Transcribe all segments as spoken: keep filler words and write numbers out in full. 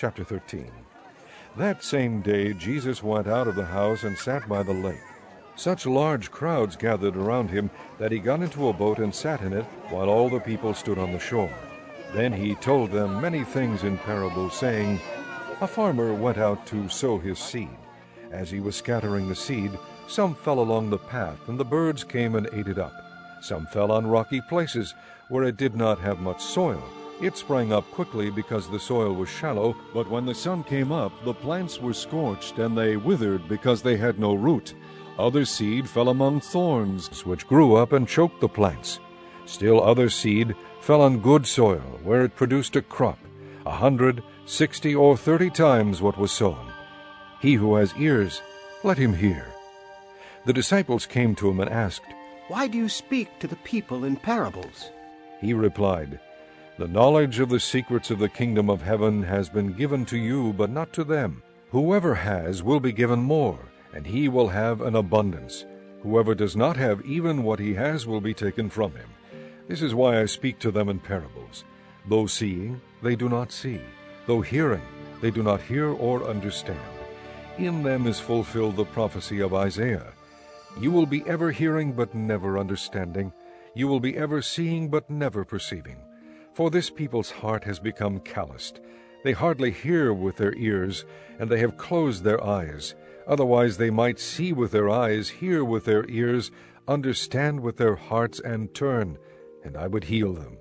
Chapter thirteen. That same day Jesus went out of the house and sat by the lake. Such large crowds gathered around him that he got into a boat and sat in it, while all the people stood on the shore. Then he told them many things in parables, saying, A farmer went out to sow his seed. As he was scattering the seed, some fell along the path, and the birds came and ate it up. Some fell on rocky places, where it did not have much soil. It sprang up quickly because the soil was shallow, but when the sun came up, the plants were scorched, and they withered because they had no root. Other seed fell among thorns, which grew up and choked the plants. Still other seed fell on good soil, where it produced a crop, a hundred, sixty, or thirty times what was sown. He who has ears, let him hear. The disciples came to him and asked, Why do you speak to the people in parables? He replied, The knowledge of the secrets of the kingdom of heaven has been given to you, but not to them. Whoever has will be given more, and he will have an abundance. Whoever does not have even what he has will be taken from him. This is why I speak to them in parables. Though seeing, they do not see. Though hearing, they do not hear or understand. In them is fulfilled the prophecy of Isaiah. You will be ever hearing, but never understanding. You will be ever seeing, but never perceiving. For this people's heart has become calloused. They hardly hear with their ears, and they have closed their eyes. Otherwise they might see with their eyes, hear with their ears, understand with their hearts, and turn, and I would heal them.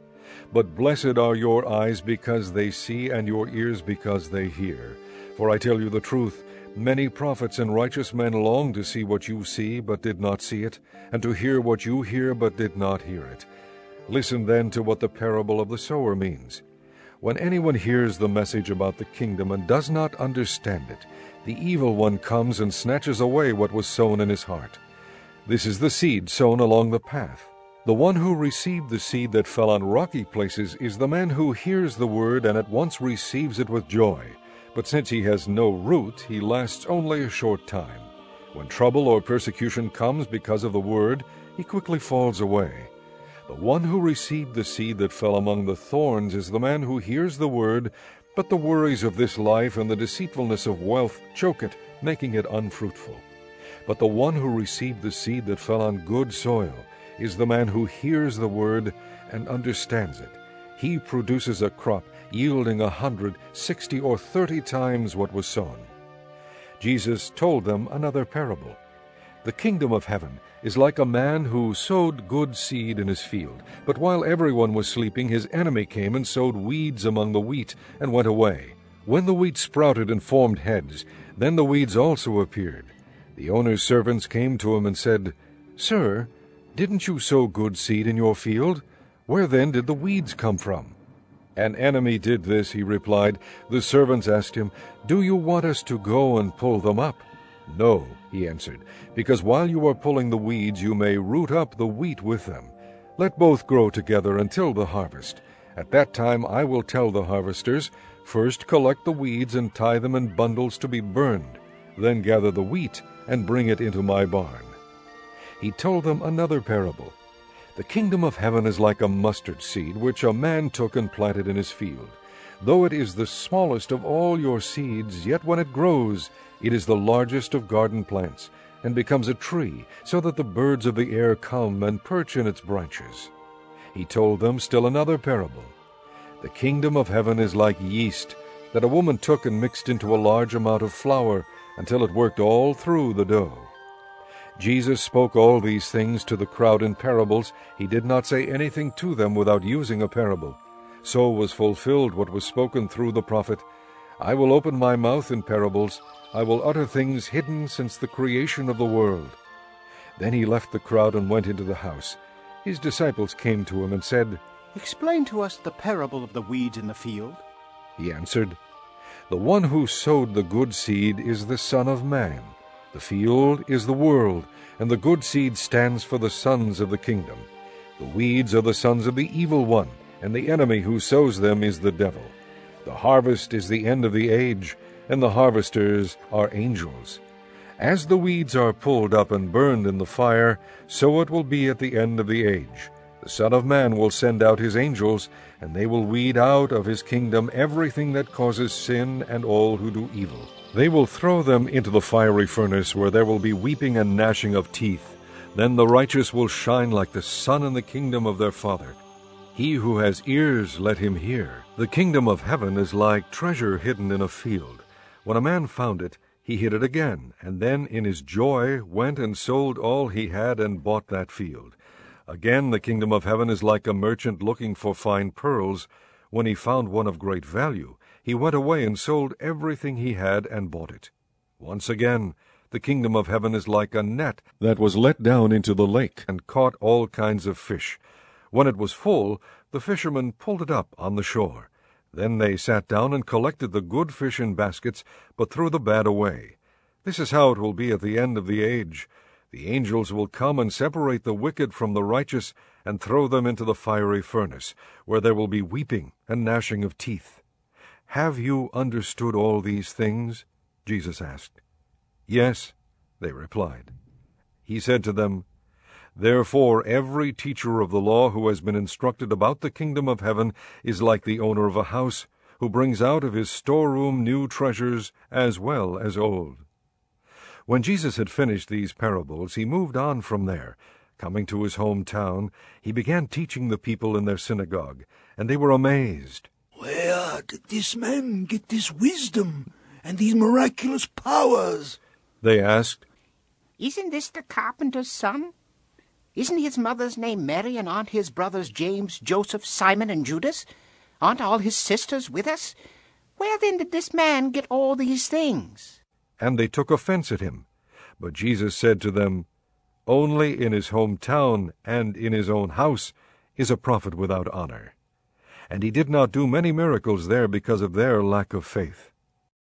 But blessed are your eyes because they see, and your ears because they hear. For I tell you the truth, many prophets and righteous men longed to see what you see, but did not see it, and to hear what you hear, but did not hear it. Listen then to what the parable of the sower means. When anyone hears the message about the kingdom and does not understand it, the evil one comes and snatches away what was sown in his heart. This is the seed sown along the path. The one who received the seed that fell on rocky places is the man who hears the word and at once receives it with joy. But since he has no root, he lasts only a short time. When trouble or persecution comes because of the word, he quickly falls away. The one who received the seed that fell among the thorns is the man who hears the word, but the worries of this life and the deceitfulness of wealth choke it, making it unfruitful. But the one who received the seed that fell on good soil is the man who hears the word and understands it. He produces a crop yielding a hundred, sixty, or thirty times what was sown. Jesus told them another parable. The kingdom of heaven is like a man who sowed good seed in his field. But while everyone was sleeping, his enemy came and sowed weeds among the wheat and went away. When the wheat sprouted and formed heads, then the weeds also appeared. The owner's servants came to him and said, Sir, didn't you sow good seed in your field? Where then did the weeds come from? An enemy did this, he replied. The servants asked him, Do you want us to go and pull them up? No, he answered, because while you are pulling the weeds, you may root up the wheat with them. Let both grow together until the harvest. At that time I will tell the harvesters, First collect the weeds and tie them in bundles to be burned. Then gather the wheat and bring it into my barn. He told them another parable. The kingdom of heaven is like a mustard seed, which a man took and planted in his field. Though it is the smallest of all your seeds, yet when it grows, it is the largest of garden plants, and becomes a tree, so that the birds of the air come and perch in its branches. He told them still another parable. The kingdom of heaven is like yeast, that a woman took and mixed into a large amount of flour, until it worked all through the dough. Jesus spoke all these things to the crowd in parables. He did not say anything to them without using a parable. So was fulfilled what was spoken through the prophet, I will open my mouth in parables. I will utter things hidden since the creation of the world. Then he left the crowd and went into the house. His disciples came to him and said, Explain to us the parable of the weeds in the field. He answered, The one who sowed the good seed is the Son of Man. The field is the world, and the good seed stands for the sons of the kingdom. The weeds are the sons of the evil one, and the enemy who sows them is the devil. The harvest is the end of the age, and the harvesters are angels. As the weeds are pulled up and burned in the fire, so it will be at the end of the age. The Son of Man will send out his angels, and they will weed out of his kingdom everything that causes sin and all who do evil. They will throw them into the fiery furnace, where there will be weeping and gnashing of teeth. Then the righteous will shine like the sun in the kingdom of their Father. He who has ears, let him hear. The kingdom of heaven is like treasure hidden in a field. When a man found it, he hid it again, and then in his joy went and sold all he had and bought that field. Again, the kingdom of heaven is like a merchant looking for fine pearls. When he found one of great value, he went away and sold everything he had and bought it. Once again, the kingdom of heaven is like a net that was let down into the lake and caught all kinds of fish. When it was full, the fishermen pulled it up on the shore. Then they sat down and collected the good fish in baskets, but threw the bad away. This is how it will be at the end of the age. The angels will come and separate the wicked from the righteous and throw them into the fiery furnace, where there will be weeping and gnashing of teeth. Have you understood all these things? Jesus asked. Yes, they replied. He said to them, Therefore every teacher of the law who has been instructed about the kingdom of heaven is like the owner of a house, who brings out of his storeroom new treasures as well as old. When Jesus had finished these parables, he moved on from there. Coming to his hometown, he began teaching the people in their synagogue, and they were amazed. Where did this man get this wisdom and these miraculous powers? They asked. Isn't this the carpenter's son? Isn't his mother's name Mary, and aren't his brothers James, Joseph, Simon, and Judas? Aren't all his sisters with us? Where then did this man get all these things? And they took offense at him. But Jesus said to them, Only in his hometown and in his own house is a prophet without honor. And he did not do many miracles there because of their lack of faith.